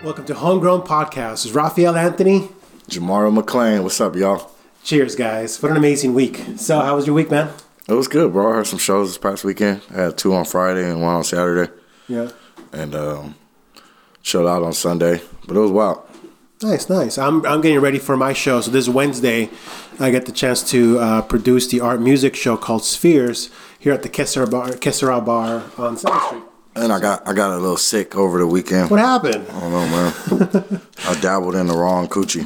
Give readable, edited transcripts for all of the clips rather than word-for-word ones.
Welcome to Homegrown Podcast. This is Raphael Anthony. Jamaro McClain. What's up, y'all? Cheers, guys. What an amazing week. So, how was your week, man? It was good, bro. I had some shows this past weekend. I had 2 on Friday and 1 on Saturday. Yeah. And chilled out on Sunday. But it was wild. Nice. I'm getting ready for my show. So this Wednesday, I get the chance to produce the art music show called Spheres here at the Kesera Bar on 7th Street. And I got a little sick over the weekend. What happened? I don't know, man. I dabbled in the wrong coochie.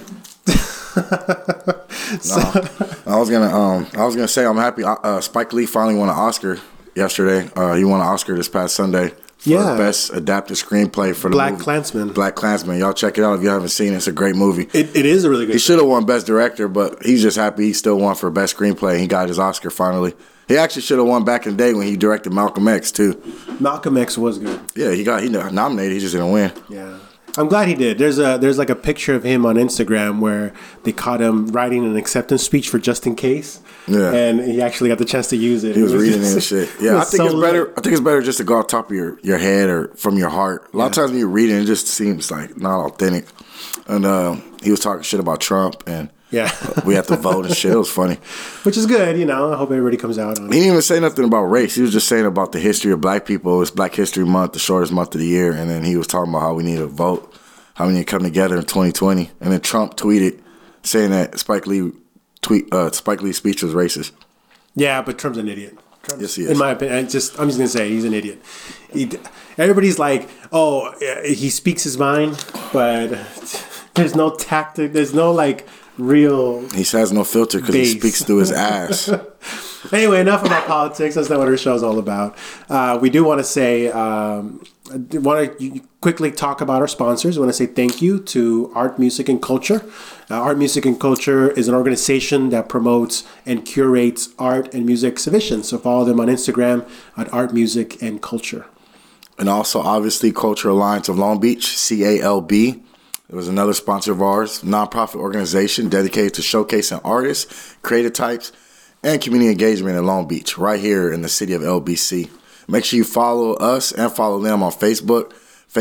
I was gonna say I'm happy. Spike Lee finally won an Oscar yesterday. He won an Oscar this past Sunday for best adapted screenplay for the movie Black Klansman. Y'all check it out if you haven't seen it. It's a great movie. It is a really good. He should have won best director, but he's just happy he still won for best screenplay. He got his Oscar finally. He actually should have won back in the day when he directed Malcolm X too. Malcolm X was good. Yeah, he nominated. He just didn't win. Yeah. I'm glad he did. There's like a picture of him on Instagram where they caught him writing an acceptance speech for Just in Case. Yeah. And he actually got the chance to use it. He was reading it and shit. Yeah, I think it's better just to go off top of your head or from your heart. A lot of times when you read it just seems like not authentic. And he was talking shit about Trump and we have to vote and shit. It was funny. Which is good, I hope everybody comes out on it. He didn't even say nothing about race. He was just saying about the history of black people. It's Black History Month, the shortest month of the year. And then he was talking about how we need to vote, how we need to come together in 2020. And then Trump tweeted saying that Spike Lee's speech was racist. Yeah, but Trump's an idiot. Yes, he is. In my opinion, I'm just going to say he's an idiot. Everybody's like, oh, he speaks his mind, but there's no tactic. There's no real. He has no filter because he speaks through his ass. Anyway, enough about politics. That's not what our show's all about. We do want to say, want to quickly talk about our sponsors. We want to say thank you to Art, Music, and Culture. Art, Music, and Culture is an organization that promotes and curates art and music exhibitions. So follow them on Instagram at Art, Music, and Culture. And also, obviously, Cultural Alliance of Long Beach, CALB. It was another sponsor of ours, nonprofit organization dedicated to showcasing artists, creative types, and community engagement in Long Beach, right here in the city of LBC. Make sure you follow us and follow them on Facebook,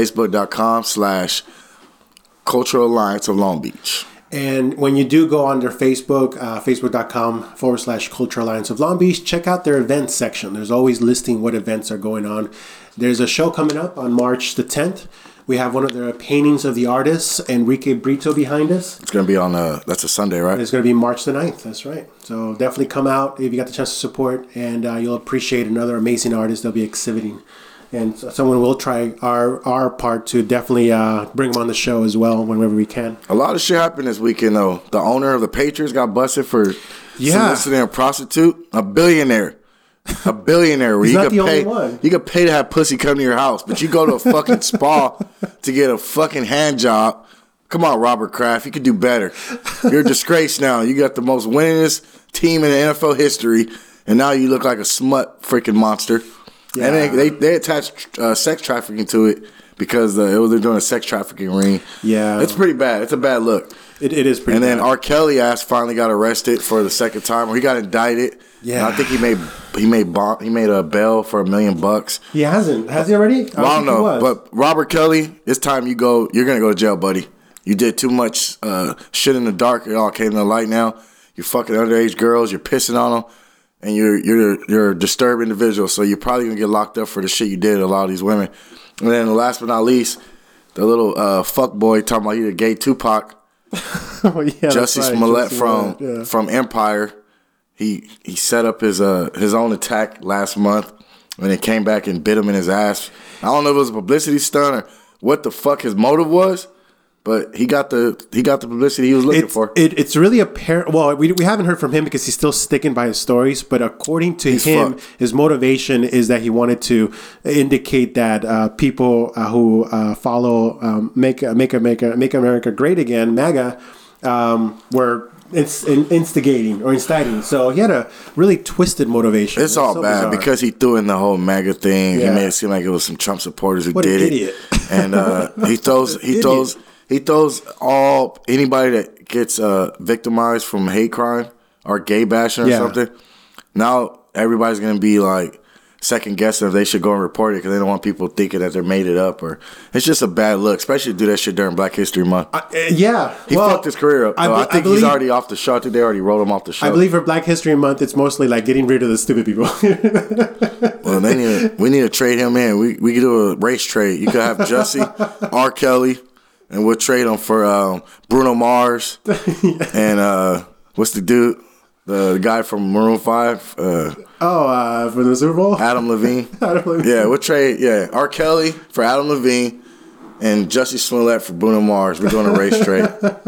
facebook.com/Cultural Alliance of Long Beach. And when you do go on their Facebook, facebook.com/Cultural Alliance of Long Beach, check out their events section. There's always listing what events are going on. There's a show coming up on March the 10th. We have one of the paintings of the artist, Enrique Brito, behind us. It's going to be on, that's a Sunday, right? It's going to be March the 9th, that's right. So definitely come out if you got the chance to support, and you'll appreciate another amazing artist they'll be exhibiting. And someone will try our part to definitely bring them on the show as well whenever we can. A lot of shit happened this weekend, though. The owner of the Patriots got busted for soliciting a prostitute, a billionaire. A billionaire where He's not the only one. You could pay to have pussy come to your house, but you go to a fucking spa to get a fucking hand job. Come on, Robert Kraft, you could do better. You're a disgrace now. You got the most winningest team in the NFL history, and now you look like a smut freaking monster. Yeah. And they attached sex trafficking to it because they're doing a sex trafficking ring. Yeah, it's pretty bad. It's a bad look. It is pretty. And bad. then R. Kelly finally got arrested for the second time, or he got indicted. Yeah, and I think he made a bail for $1 million. He hasn't. Has he already? I don't know. But Robert Kelly, it's time you go. You're gonna go to jail, buddy. You did too much shit in the dark. It all came to light now. You're fucking underage girls. You're pissing on them, and you're a disturbed individual. So you're probably gonna get locked up for the shit you did to a lot of these women. And then last but not least, the little fuck boy talking about he a gay Tupac. Jussie Smollett from Empire. He set up his own attack last month when it came back and bit him in his ass. I don't know if it was a publicity stunt or what the fuck his motive was, but he got the publicity he was looking for. It's really apparent. Well, we haven't heard from him because he's still sticking by his stories. But according to him, his motivation is that he wanted to indicate that people who follow Make America Great Again, MAGA, were instigating or inciting. So he had a really twisted motivation. It's all bad bizarre. Because he threw in the whole MAGA thing. Yeah. He made it seem like it was some Trump supporters who did it. And he throws anybody that gets victimized from hate crime or gay bashing or something. Now everybody's gonna be like second guessing if they should go and report it because they don't want people thinking that they made it up, or it's just a bad look, especially to do that shit during Black History Month. Yeah. He fucked his career up. I think he's already off the show. I think they already wrote him off the show. I believe for Black History Month, it's mostly like getting rid of the stupid people. Well, we need to trade him in. We could do a race trade. You could have Jussie, R. Kelly, and we'll trade him for Bruno Mars and what's the dude? The guy from Maroon 5. For the Super Bowl? Adam Levine. Yeah, we'll trade R. Kelly for Adam Levine and Jussie Smollett for Bruno Mars. We're doing a race trade.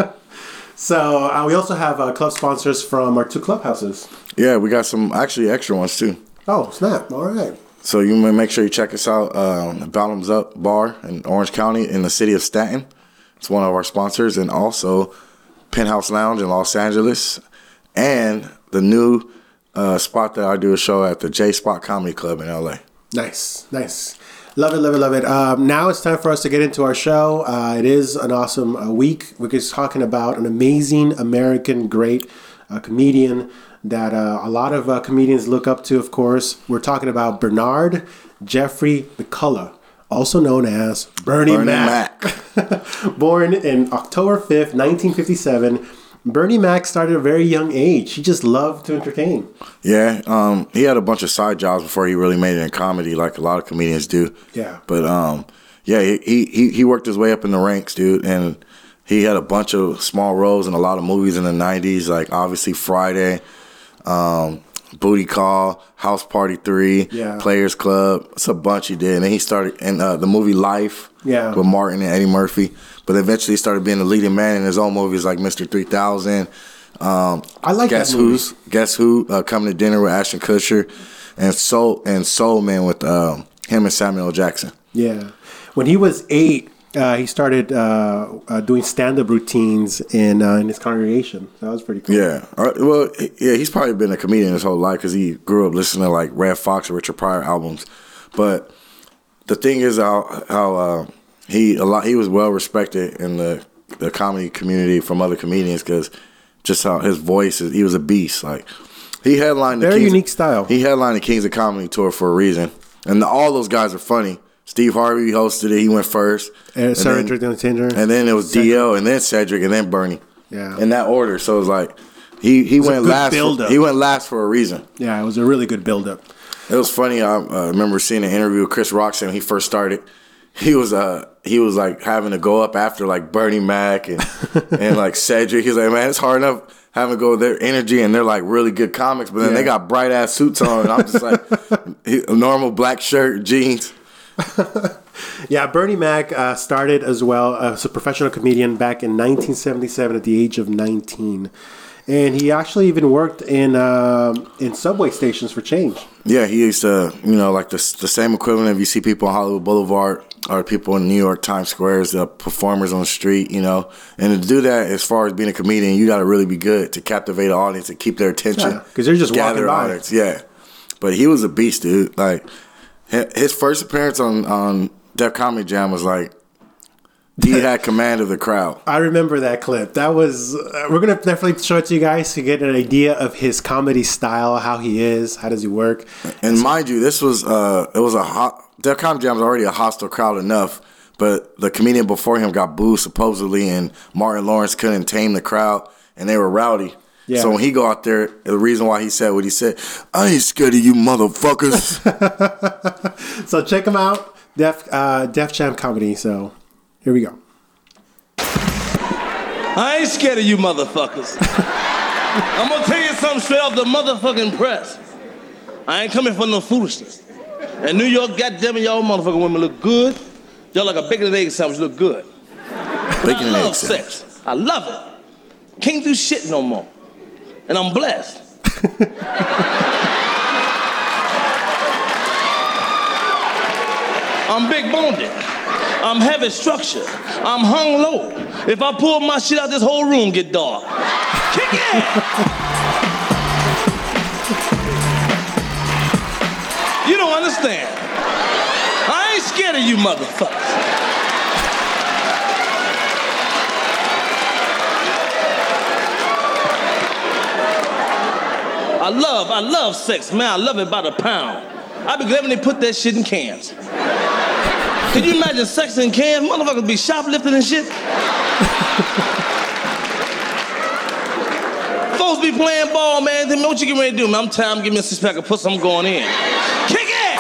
So we also have club sponsors from our 2 clubhouses. Yeah, we got some actually extra ones too. Oh, snap. All right. So you may make sure you check us out. Bottoms Up Bar in Orange County in the city of Staten. It's one of our sponsors. And also Penthouse Lounge in Los Angeles. And the new spot that I do a show at the J Spot Comedy Club in LA. Nice. Love it. Now it's time for us to get into our show. It is an awesome week. We're just talking about an amazing American great comedian that a lot of comedians look up to, of course. We're talking about Bernard Jeffrey McCullough, also known as Bernie Mac. Born in October 5th, 1957. Bernie Mac started at a very young age. He just loved to entertain. Yeah, he had a bunch of side jobs before he really made it in comedy, like a lot of comedians do. Yeah. But he worked his way up in the ranks, dude, and he had a bunch of small roles in a lot of movies in the 90s, like obviously Friday, Booty Call, House Party 3, Players Club. It's a bunch he did. And then he started in the movie Life with Martin and Eddie Murphy. But eventually he started being the leading man in his own movies like Mr. 3000. I like that movie. Guess Who? Coming to Dinner with Ashton Kutcher. And Soul Man with him and Samuel L. Jackson. Yeah. When he was 8, he started doing stand-up routines in his congregation. So that was pretty cool. Yeah. He's probably been a comedian his whole life because he grew up listening to like Red Fox or Richard Pryor albums. But the thing is how he was well respected in the comedy community from other comedians because just how his voice is. He was a beast. Like he headlined the unique style. He headlined the Kings of Comedy tour for a reason, and all those guys are funny. Steve Harvey hosted it. He went first. And Cedric the Entertainer. And then it was DL, and then Cedric, and then Bernie. Yeah. In that order. So it was like he went last. He went last for a reason. Yeah, it was a really good build-up. It was funny. I remember seeing an interview with Chris Rock saying when he first started. He was like having to go up after like Bernie Mac and like Cedric. He's like, man, it's hard enough having to go with their energy and they're like really good comics, but then they got bright ass suits on and I'm just like a normal black shirt, jeans. Yeah, Bernie Mac started as well as a professional comedian back in 1977 at the age of 19. And he actually even worked in subway stations for change. Yeah, he used to, like the same equivalent if you see people on Hollywood Boulevard or people in New York Times Square, the performers on the street, And to do that, as far as being a comedian, you got to really be good to captivate an audience and keep their attention. Because they're just walking by. Audience. Yeah, but he was a beast, dude. Like his first appearance on Def Comedy Jam was like, he had command of the crowd. I remember that clip. That was we're gonna definitely show it to you guys to get an idea of his comedy style, how he is, how does he work. And mind you, this was it was a hot. Def Comedy Jam was already a hostile crowd enough, but the comedian before him got booed supposedly, and Martin Lawrence couldn't tame the crowd, and they were rowdy. Yeah. So when he go out there, the reason why he said what he said, I ain't scared of you motherfuckers. So check him out, Def Jam Comedy. So. Here we go. I ain't scared of you motherfuckers. I'm gonna tell you something straight off the motherfucking press. I ain't coming for no foolishness. In New York, goddamn it, y'all motherfucking women look good. Y'all like a bacon and egg sandwich look good. Bacon and egg egg sex. I love it. Can't do shit no more. And I'm blessed. I'm big boned. I'm heavy structure. I'm hung low. If I pull my shit out, this whole room get dark. Kick it! You don't understand. I ain't scared of you motherfuckers. I love sex, man. I love it by the pound. I'd be glad when they put that shit in cans. Can you imagine sex in cans? Motherfuckers be shoplifting and shit. Folks be playing ball, man. Then what you getting ready to do, man? I'm tired. I'm giving me a six-pack of pussy. I'm going in. Kick it!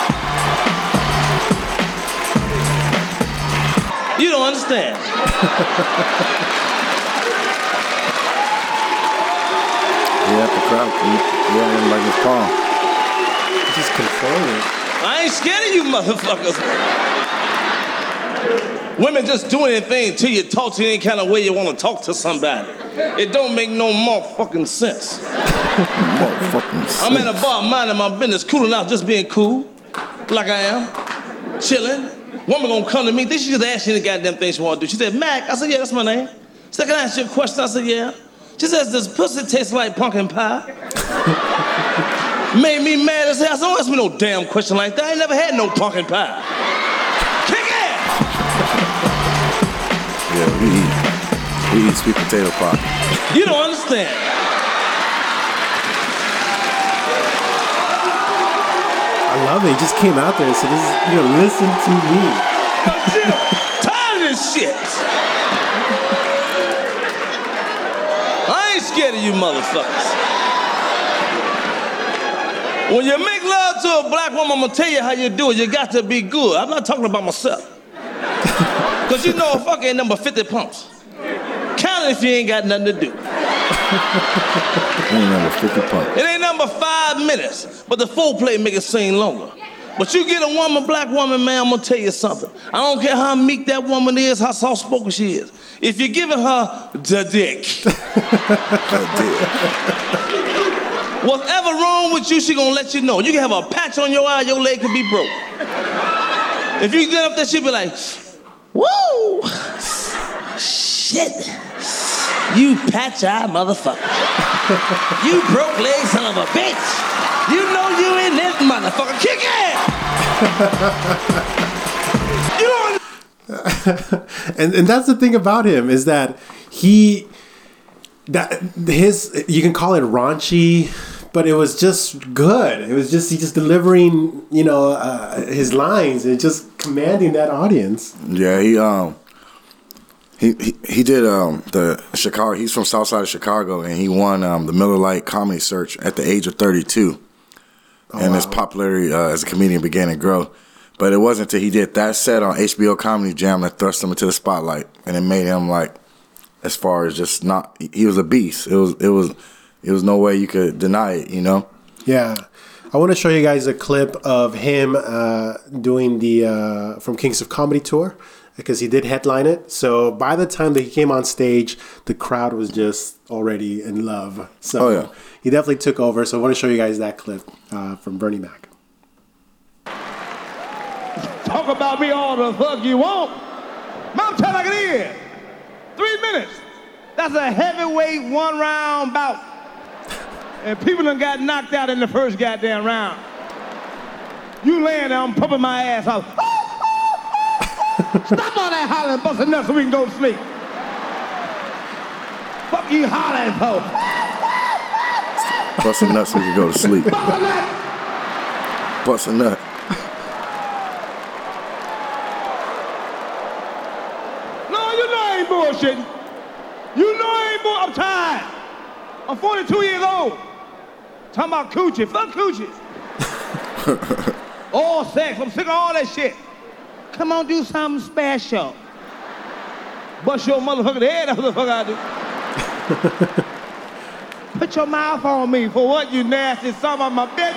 You don't understand. Yeah, the crowd. Yeah, him like his palm. Just control it. I ain't scared of you motherfuckers. Women just do anything to you, talk to you any kind of way you want to talk to somebody. It don't make no motherfucking sense. I'm at a bar minding my business, cooling out, just being cool, like I am, chilling. Woman gonna come to me, think she just asked you the goddamn thing she wanna do. She said, Mac. I said, yeah, that's my name. She said, can I ask you a question? I said, yeah. She says, does pussy taste like pumpkin pie? Made me mad as hell. I said, don't ask me no damn question like that. I ain't never had no pumpkin pie. Kick it! Yeah, we eat sweet potato pie. You don't understand. I love it. He just came out there and said, listen to me. Tired of this shit. I ain't scared of you motherfuckers. When you make love to a black woman, I'm gonna tell you how you do it. You got to be good. I'm not talking about myself. Cause you know a fuck ain't number 50 pumps. Count it if you ain't got nothing to do. Ain't number 50 pumps. It ain't number 5 minutes, but the foreplay make it seem longer. But you get a woman, black woman, man, I'm gonna tell you something. I don't care how meek that woman is, how soft-spoken she is. If you're giving her the dick, whatever wrong with you, she gonna let you know. You can have a patch on your eye, your leg could be broke. If you get up there, she'll be like, woo, shit. You patch-eye motherfucker. You broke leg son of a bitch. You know you in this motherfucker. Kick it! And that's the thing about him is that you can call it raunchy, but it was just good. It was just he just delivering, his lines and just commanding that audience. Yeah, he did the Chicago. He's from South Side of Chicago, and he won the Miller Lite Comedy Search at the age of 32. And his popularity as a comedian began to grow. But it wasn't until he did that set on HBO Comedy Jam that thrust him into the spotlight, and it made him as far as just not. He was a beast. It was no way you could deny it. Yeah. I want to show you guys a clip of him doing the From Kings of Comedy tour, because he did headline it. So by the time that he came on stage, the crowd was just already in love. So he definitely took over. So I want to show you guys that clip from Bernie Mac. Talk about me all the fuck you want. I'm telling like it is. 3 minutes. That's a heavyweight 1-round bout. And people done got knocked out in the first goddamn round. You laying there, I'm pumping my ass off. Stop all that hollering, busting nuts so we can go to sleep. Fuck you hollering for. Busting nuts so we can go to sleep. Busting nut. No, you know I ain't bullshitting. You know I ain't I'm tired. I'm 42 years old. Talking about coochie. Fuck coochies. All sex. I'm sick of all that shit. Come on, do something special. Bust your motherfucking head, that's what the fuck I do. Put your mouth on me for what, you nasty son of a bitch?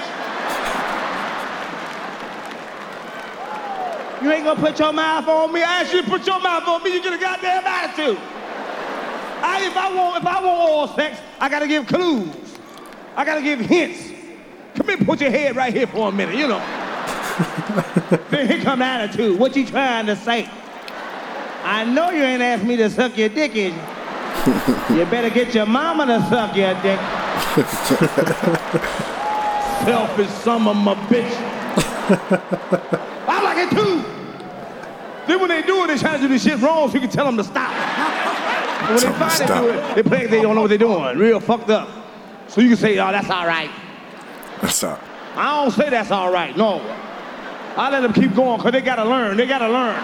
You ain't gonna put your mouth on me. I asked you to put your mouth on me, you get a goddamn attitude. If I want oral sex, I gotta give clues. I gotta give hints. Come here, put your head right here for a minute, you know. Then here come the attitude. What you trying to say? I know you ain't asked me to suck your dick, is you? You better get your mama to suck your dick. Selfish son of a bitch. I like it too. Then when they do it, they try to do this shit wrong so you can tell them to stop. And when they finally do it, they play like they don't know what they're doing. Real fucked up. So you can say, oh, that's all right. That's all. I don't say that's all right, no. I let them keep going because they got to learn. They got to learn.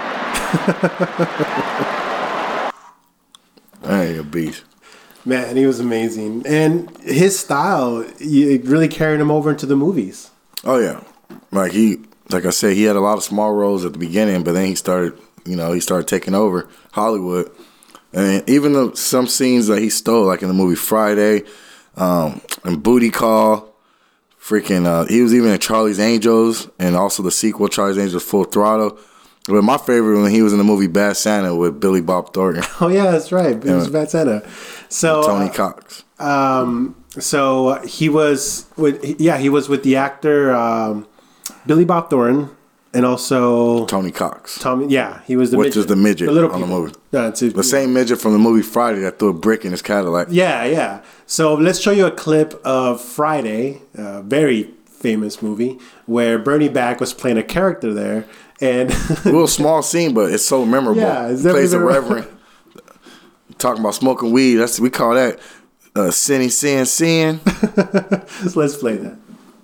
That ain't a beast. Man, he was amazing. And his style, it really carried him over into the movies. Oh, yeah. Like I said, he had a lot of small roles at the beginning, but then he started taking over Hollywood. And even some scenes that he stole, like in the movie Friday, and Booty Call, he was even in Charlie's Angels, and also the sequel, Charlie's Angels Full Throttle. But my favorite when he was in the movie Bad Santa with Billy Bob Thornton. Oh yeah, that's right. It was Bad Santa. So Tony Cox. So he was with the actor Billy Bob Thornton and also Tony Cox. He was the Which is the midget the little on the movie. The same midget from the movie Friday that threw a brick in his Cadillac. Yeah. So let's show you a clip of Friday, a very famous movie, where Bernie Mac was playing a character there. And a little small scene, but it's so memorable. Yeah, he plays a reverend. Talking about smoking weed. We call that sinning, sin. Let's play that.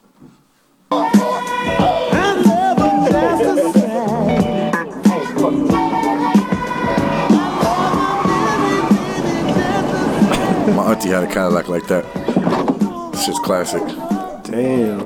My auntie had a Cadillac like that. It's just classic. Damn.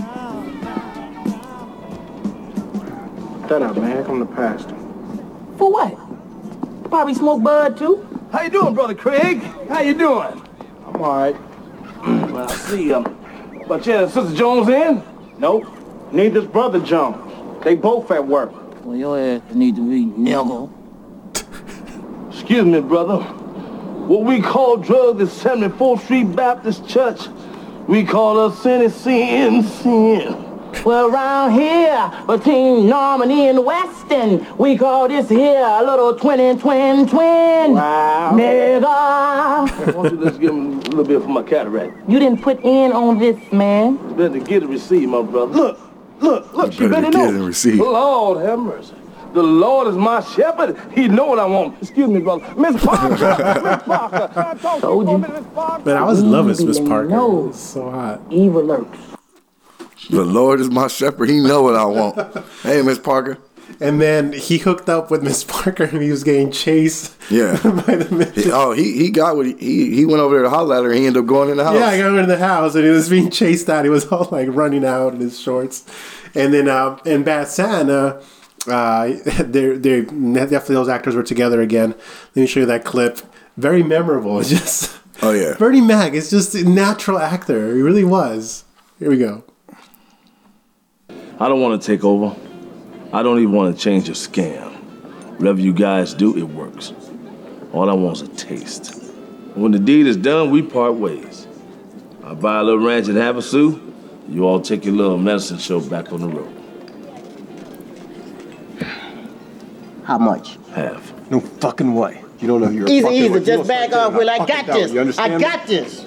Shut up, man. Here come the pastor. For what? Probably smoke bud too. How you doing, Brother Craig? How you doing? I'm all right. Well, I see. But yeah, Sister Jones in? Nope. Neither's Brother Jones. They both at work. Well, your ass need to be nigga. Excuse me, brother. What we call drugs at 74th Street Baptist Church, we call us sin. Well, around here, between Normandy and Weston, we call this here a little twin. Wow. Nigga. Why don't you just give him a little bit for my cataract? You didn't put in on this, man. Better get a receipt, my brother. Look, she better get know. a receipt. Lord have mercy. The Lord is my shepherd. He know what I want. Excuse me, brother. Miss Parker. Miss Parker. Can I talk to you for a minute, Miss Parker? Man, I was loving Miss Parker. No. It's so hot. Evil lurks. The Lord is my shepherd. He know what I want. Hey, Miss Parker. And then he hooked up with Miss Parker and he was getting chased. Yeah. by the midget. He got what he went over there to holler at her and he ended up going in the house. Yeah, I got him in the house and he was being chased out. He was all like running out in his shorts. And then in Bad Santa, definitely those actors were together again. Let me show you that clip. Very memorable. It's just Oh yeah. Bernie Mac is just a natural actor. He really was. Here we go. I don't want to take over. I don't even want to change a scam. Whatever you guys do, it works. All I want is a taste. When the deed is done, we part ways. I buy a little ranch in Havasu. You all take your little medicine show back on the road. How much? Half. No fucking way. You don't know who you're Easy. with. Just back off, Will. I got this. You understand I me? got this.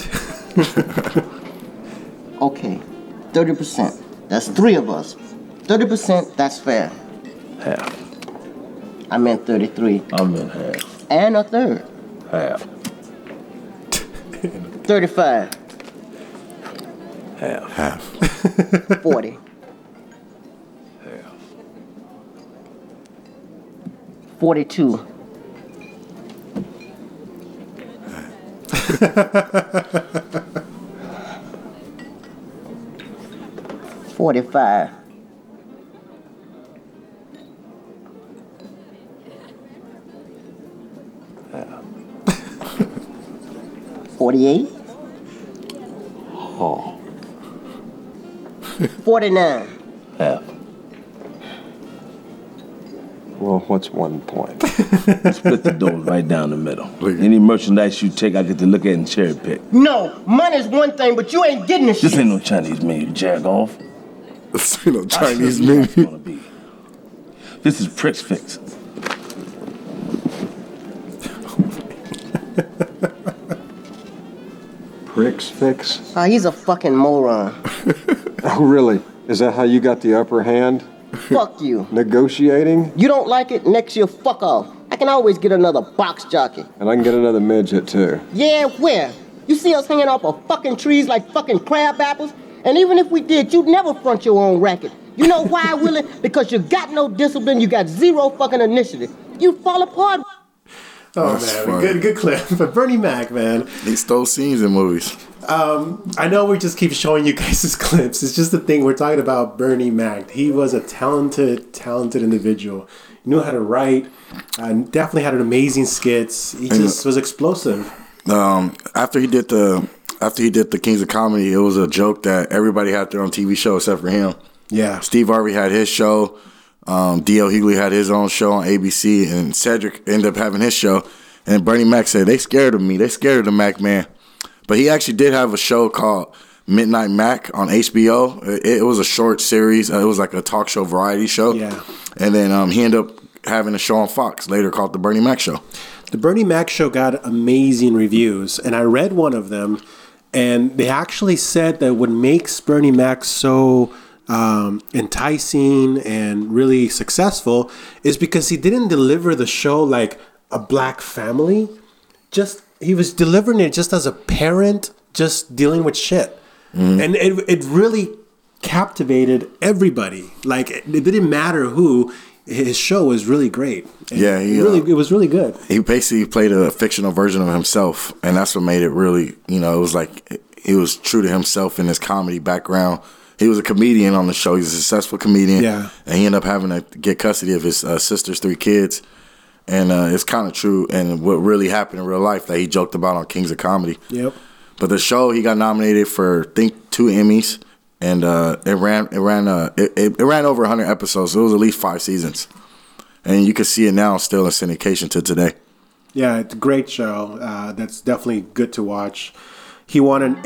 Okay, 30%. That's three of us. 30%, that's fair. Half. I meant 33. I meant half. And a third. Half. 35. Half. 40. Half. 42. $45. $48. Oh. 49. Half. Well, what's 1 point? Split the dough right down the middle. Any merchandise you take, I get to look at and cherry pick. No, money's one thing, but you ain't getting the shit. This ain't no Chinese menu, you jag off. This ain't no Chinese menu. menu. This is Pricks Fix. Pricks Fix? Oh, he's a fucking moron. Oh, really? Is that how you got the upper hand? Fuck you. Negotiating? You don't like it? Next year, fuck off. I can always get another box jockey. And I can get another midget, too. Yeah, where? You see us hanging off of fucking trees like fucking crab apples? And even if we did, you'd never front your own racket. You know why, Willie? Because you got no discipline, you got zero fucking initiative. You fall apart. Oh, That's man, funny. good clip. But Bernie Mac, man. He stole scenes in movies. I know we just keep showing you guys his clips. It's just the thing, we're talking about Bernie Mac. He was a talented individual. He knew how to write. Definitely had an amazing skits. He just was explosive. After he did the Kings of Comedy, it was a joke that everybody had their own TV show except for him. Yeah. Steve Harvey had his show. D.L. Hughley had his own show on ABC, and Cedric ended up having his show. And Bernie Mac said, they scared of me. They scared of the Mac man. But he actually did have a show called Midnight Mac on HBO. It was a short series. It was like a talk show variety show. Yeah. And then he ended up having a show on Fox, later called The Bernie Mac Show. The Bernie Mac Show got amazing reviews, and I read one of them, and they actually said that what makes Bernie Mac so enticing and really successful is because he didn't deliver the show like a black family. He was delivering it just as a parent, just dealing with shit. And it really captivated everybody. Like, it didn't matter who. His show was really great. And Yeah, it was really good. He basically played a fictional version of himself, and that's what made it really, it was like he was true to himself in his comedy background. He was a comedian on the show. He's a successful comedian. Yeah. And he ended up having to get custody of his sister's 3 kids. And it's kind of true, and what really happened in real life that he joked about on Kings of Comedy. Yep. But the show, he got nominated for, I think, 2 Emmys, and it ran over 100 episodes. So it was at least 5 seasons, and you can see it now still in syndication to today. Yeah, it's a great show. That's definitely good to watch. He won an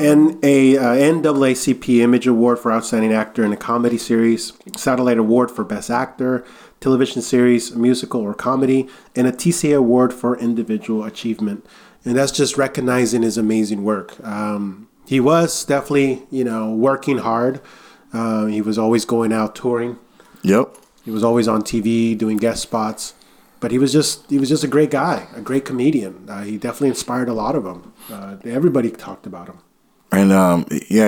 NAACP Image Award for Outstanding Actor in a Comedy Series, Satellite Award for Best Actor, Television Series, Musical or Comedy, and a TCA Award for Individual Achievement. And that's just recognizing his amazing work. He was definitely, working hard. He was always going out touring. Yep. He was always on TV doing guest spots. But he was just a great guy, a great comedian. He definitely inspired a lot of them. Everybody talked about him. And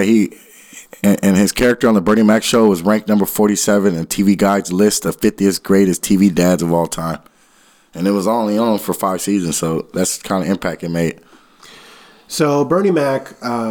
and his character on the Bernie Mac Show was ranked number 47 in TV Guide's list of 50th greatest TV dads of all time. And it was only on for 5 seasons, so that's the kind of impact it made. So Bernie Mac,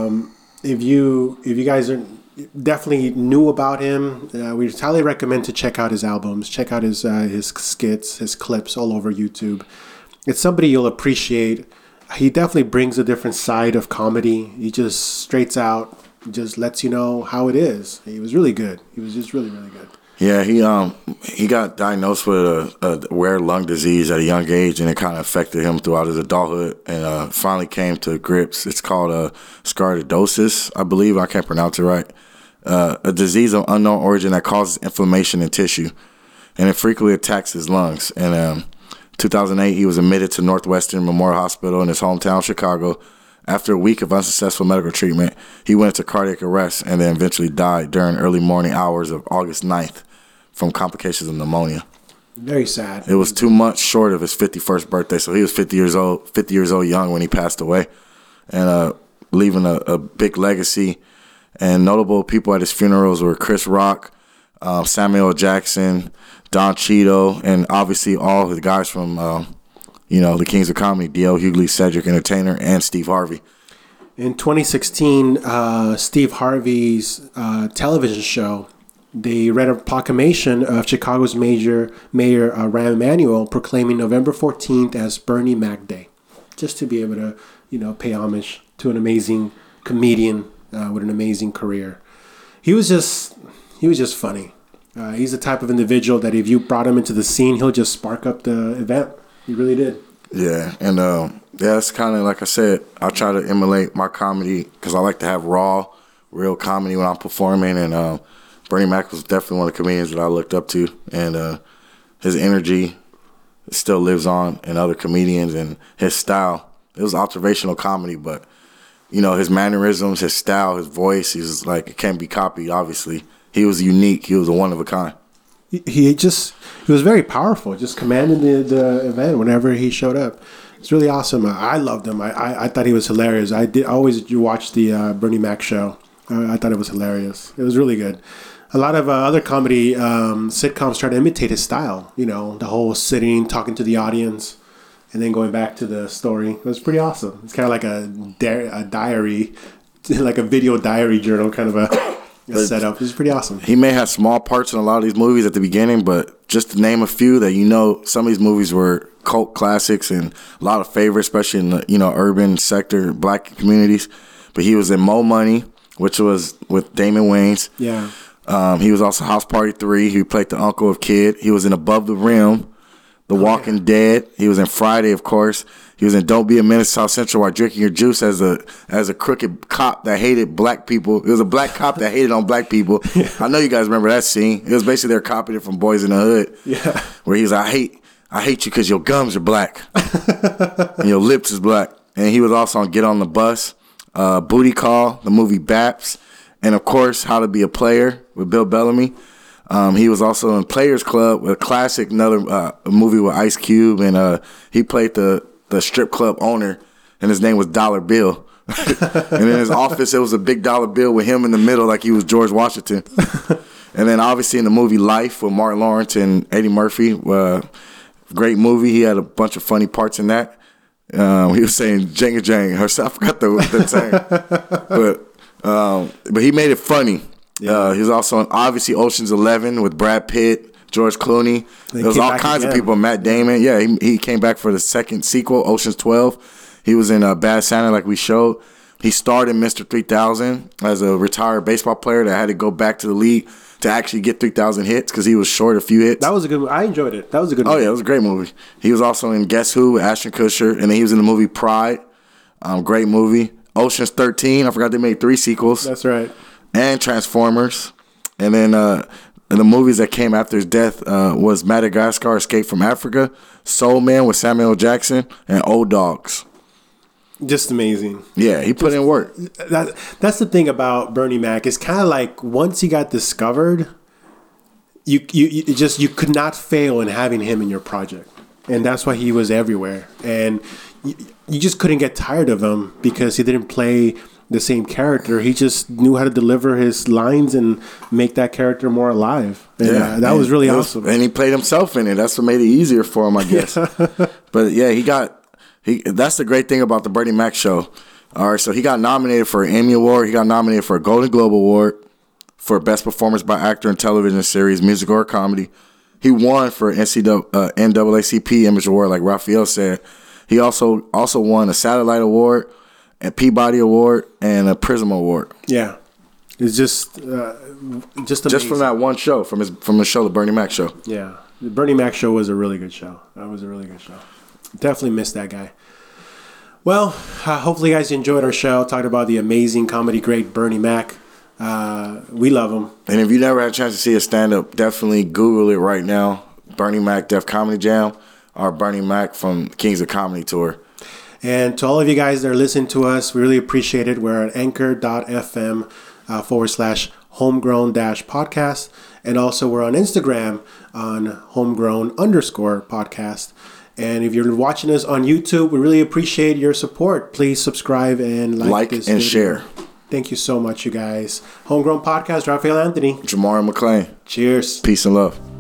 if you guys definitely knew about him, we highly recommend to check out his albums, check out his skits, his clips all over YouTube. It's somebody you'll appreciate. He definitely brings a different side of comedy. He just straights out, just lets you know how it is. He was really good. He was just really, really good. Yeah, he got diagnosed with a rare lung disease at a young age, and it kind of affected him throughout his adulthood, and finally came to grips. It's called scardosis, I believe. I can't pronounce it right. A disease of unknown origin that causes inflammation in tissue, and it frequently attacks his lungs. And 2008, he was admitted to Northwestern Memorial Hospital in his hometown, Chicago. After a week of unsuccessful medical treatment, he went into cardiac arrest and then eventually died during early morning hours of August 9th from complications of pneumonia. Very sad. It was 2 months short of his 51st birthday, so he was 50 years old young when he passed away, and leaving a big legacy. And notable people at his funerals were Chris Rock, Samuel Jackson, Don Cheadle, and obviously all the guys from the Kings of Comedy, D.L. Hughley, Cedric Entertainer, and Steve Harvey. In 2016, Steve Harvey's television show, they read a proclamation of Chicago's Mayor Rahm Emanuel proclaiming November 14th as Bernie Mac Day, just to be able to, pay homage to an amazing comedian with an amazing career. He was just funny. He's the type of individual that if you brought him into the scene, he'll just spark up the event. He really did. Yeah, and it's kind of like I said, I try to emulate my comedy because I like to have raw, real comedy when I'm performing, and Bernie Mac was definitely one of the comedians that I looked up to, and his energy still lives on in other comedians, and his style. It was observational comedy, but his mannerisms, his style, his voice, he's like, it can't be copied, obviously. He was unique. He was a one of a kind. He was very powerful, just commanding the event whenever he showed up. It's really awesome. I loved him. I thought he was hilarious. I always watch the Bernie Mac Show. I thought it was hilarious. It was really good. A lot of other comedy sitcoms try to imitate his style. You know, the whole sitting, talking to the audience, and then going back to the story. It was pretty awesome. It's kind of like a diary, like a video diary journal kind of a setup. It was pretty awesome. He may have small parts in a lot of these movies at the beginning, but just to name a few that some of these movies were cult classics and a lot of favorites, especially in the urban sector, black communities. But he was in Mo Money, which was with Damon Wayans. Yeah. He was also House Party 3. He played the uncle of Kid. He was in Above the Rim, The Walking Dead. He was in Friday, of course. He was in Don't Be a Menace to South Central while drinking your juice as a crooked cop that hated black people. It was a black cop that hated on black people. Yeah. I know you guys remember that scene. It was basically they're copying it from Boys in the Hood. Yeah. Where he was, I hate you because your gums are black and your lips is black. And he was also on Get on the Bus, Booty Call, the movie Baps, and of course How to Be a Player with Bill Bellamy. He was also in Players Club, a classic, another movie with Ice Cube, and he played the strip club owner, and his name was Dollar Bill. And in his office, it was a big dollar bill with him in the middle like he was George Washington. And then obviously in the movie Life with Martin Lawrence and Eddie Murphy, great movie. He had a bunch of funny parts in that. He was saying Jenga Jang herself. I forgot the saying. But he made it funny. Yeah. He was also on obviously Ocean's 11 with Brad Pitt, George Clooney. There was all kinds of people. Matt Damon. Yeah, he came back for the second sequel, Ocean's 12. He was in Bad Santa, like we showed. He starred in Mr. 3000 as a retired baseball player that had to go back to the league to actually get 3,000 hits because he was short a few hits. That was a good movie. I enjoyed it. That was a good movie. Oh, yeah, it was a great movie. He was also in Guess Who with Ashton Kutcher, and then he was in the movie Pride. Great movie. Ocean's 13. I forgot they made 3 sequels. That's right. And Transformers. And then the movies that came after his death was Madagascar, Escape from Africa, Soul Man with Samuel L. Jackson, and Old Dogs. Just amazing. Yeah, he put in work. That's the thing about Bernie Mac. It's kind of like once he got discovered, you could not fail in having him in your project, and that's why he was everywhere. And you just couldn't get tired of him because he didn't play the same character. He just knew how to deliver his lines and make that character more alive. And, that was really awesome. And he played himself in it. That's what made it easier for him, I guess. But yeah, that's the great thing about the Bernie Mac show. All right, so he got nominated for an Emmy Award. He got nominated for a Golden Globe Award for Best Performance by Actor in Television Series, Music or Comedy. He won for NAACP Image Award, like Raphael said. He also won a Satellite Award, a Peabody Award, and a Prism Award. Yeah, it's just amazing. Just from that one show, from the show, the Bernie Mac show. Yeah, the Bernie Mac show was a really good show. That was a really good show. Definitely missed that guy. Well, hopefully you guys enjoyed our show. Talked about the amazing comedy great Bernie Mac. We love him. And if you never had a chance to see a stand-up, definitely Google it right now. Bernie Mac Def Comedy Jam or Bernie Mac from Kings of Comedy Tour. And to all of you guys that are listening to us, we really appreciate it. We're at anchor.fm /homegrown-podcast. And also we're on Instagram on homegrown_podcast. And if you're watching us on YouTube, we really appreciate your support. Please subscribe and like this and video. Share. Thank you so much, you guys. Homegrown Podcast, Raphael Anthony. Jamar McClain. Cheers. Peace and love.